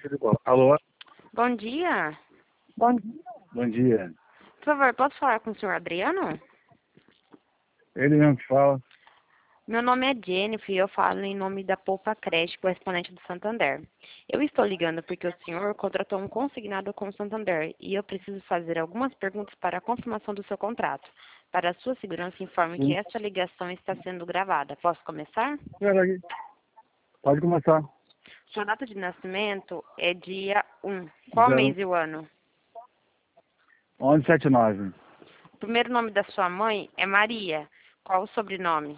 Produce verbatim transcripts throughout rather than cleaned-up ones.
Alô? Bom dia. Bom dia. Bom dia. Por favor, posso falar com o senhor Adriano? Ele mesmo que fala. Meu nome é Jennifer e eu falo em nome da Poupa Creche, correspondente do Santander. Eu estou ligando porque o senhor contratou um consignado com o Santander e eu preciso fazer algumas perguntas para a confirmação do seu contrato. Para a sua segurança, informe que Sim. esta ligação está sendo gravada. Posso começar? Peraí. Pode começar. Sua data de nascimento é dia um. Qual Zero- mês e o ano? onze setenta e nove. O primeiro nome da sua mãe é Maria. Qual o sobrenome?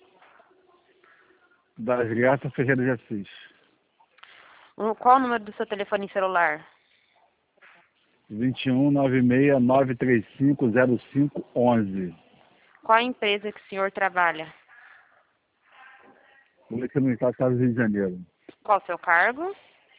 Das Graças Ferreira de Assis. O- Qual o número do seu telefone celular? vinte e um, noventa e seis, novecentos e trinta e cinco, zero cinco, onze. Qual a empresa que o senhor trabalha? Polícia Militar do Estado do Rio de Janeiro. Qual o seu cargo?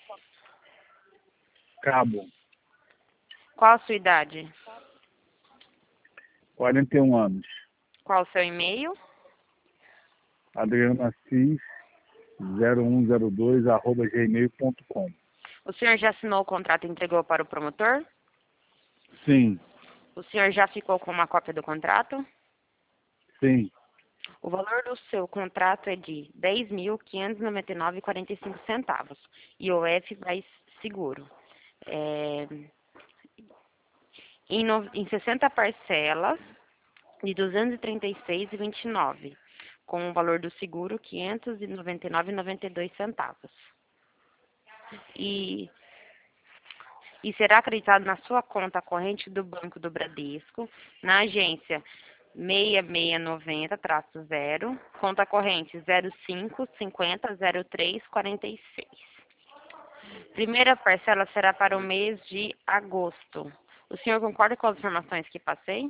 Cabo. Qual a sua idade? quarenta e um anos. Qual o seu e-mail? Adriano Assis, zero um zero dois, arroba gmail ponto com. O senhor já assinou o contrato e entregou para o promotor? Sim, O senhor já ficou com uma cópia do contrato? sim. O valor do seu contrato é de dez mil quinhentos e noventa e nove reais e quarenta e cinco centavos. I O F mais seguro. É, em, no, em sessenta parcelas de duzentos e trinta e seis reais e vinte e nove centavos, com o valor do seguro quinhentos e noventa e nove reais e noventa e dois centavos. E e será acreditado na sua conta corrente do Banco do Bradesco, na agência seis seis nove zero, conta corrente zero cinco cinquenta zero três quarenta e seis. Primeira parcela será para o mês de agosto. O senhor concorda com as informações que passei?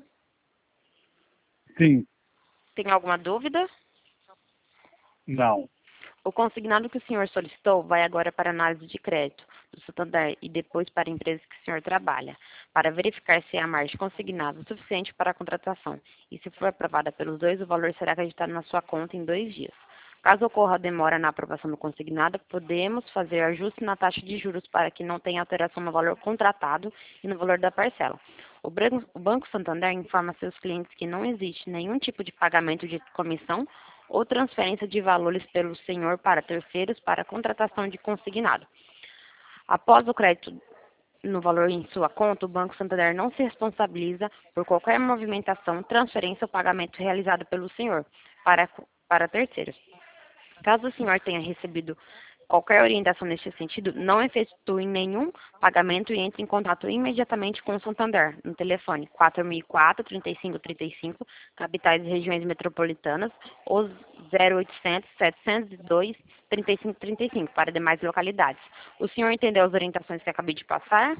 Sim. Tem alguma dúvida? Não. O consignado que o senhor solicitou vai agora para análise de crédito do Santander e depois para a empresa que o senhor trabalha, para verificar se a margem consignada é suficiente para a contratação. E se for aprovada pelos dois, o valor será acreditado na sua conta em dois dias. Caso ocorra demora na aprovação do consignado, podemos fazer ajuste na taxa de juros para que não tenha alteração no valor contratado e no valor da parcela. O Branco- o Banco Santander informa seus clientes que não existe nenhum tipo de pagamento de comissão ou transferência de valores pelo senhor para terceiros para a contratação de consignado. Após o crédito no valor em sua conta, o Banco Santander não se responsabiliza por qualquer movimentação, transferência ou pagamento realizado pelo senhor para, para terceiros. Caso o senhor tenha recebido qualquer orientação neste sentido, não efetue nenhum pagamento e entre em contato imediatamente com o Santander, no telefone quatro mil e quatro, trinta e cinco trinta e cinco, capitais e regiões metropolitanas, ou zero oitocentos, setecentos e dois, trinta e cinco trinta e cinco, para demais localidades. O senhor entendeu as orientações que acabei de passar?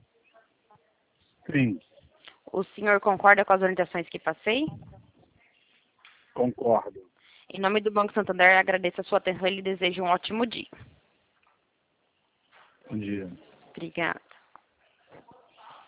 Sim. O senhor concorda com as orientações que passei? Concordo. Em nome do Banco Santander, agradeço a sua atenção e lhe desejo um ótimo dia. Bom dia. Obrigada.